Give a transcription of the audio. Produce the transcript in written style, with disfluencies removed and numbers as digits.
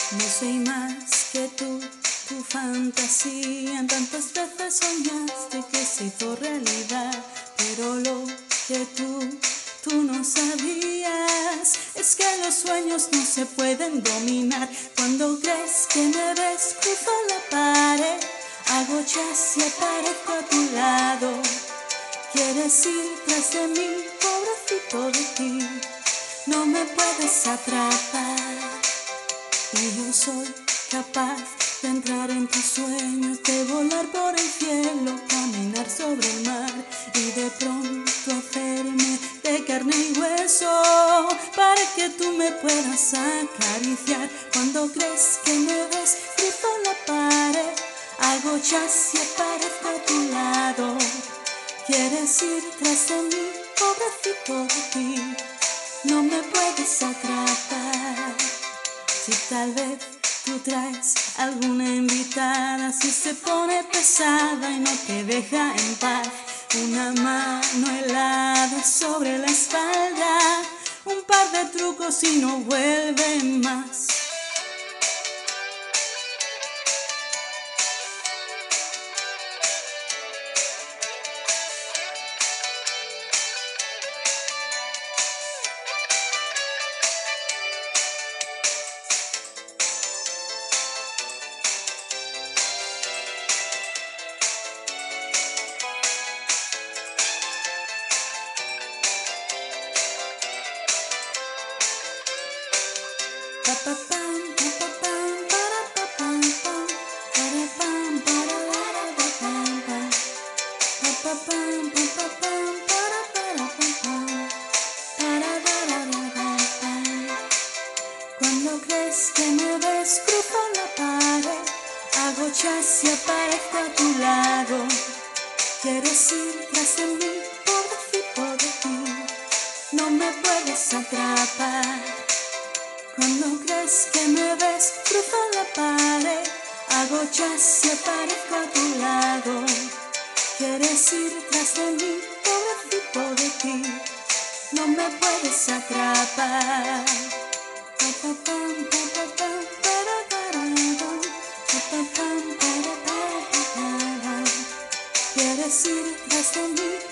No soy más que tú, tu fantasía. Tantas veces soñaste que se hizo realidad, pero lo que tú no sabías es que los sueños no se pueden dominar. Cuando crees que me ves, cruzo la pared, hago jazz y aparezco a tu lado. Quieres ir tras de mí, pobrecito de ti, no me puedes atrapar. Y yo soy capaz de entrar en tus sueños, de volar por el cielo, caminar sobre el mar y de pronto hacerme de carne y hueso para que tú me puedas acariciar. Cuando crees que me ves, cruzo la pared, hago jazz y aparezco a tu lado. Quieres ir tras de mí, pobrecito de ti, no me puedes atrapar. Si tal vez tú traes alguna invitada, si se pone pesada y no te deja en paz, una mano helada sobre la espalda, un par de trucos y no vuelve más. Cuando crees que me ves, cruzo la pared, hago jazz y aparezco a tu lado. Quieres ir tras de mí, pobrecito de ti, no me puedes atrapar. Cuando crees que me ves, cruzo la pared, hago jazz y aparezco a tu lado. Quieres ir tras de mí, pobrecito de ti, no me puedes atrapar. Quieres ir tras de mí,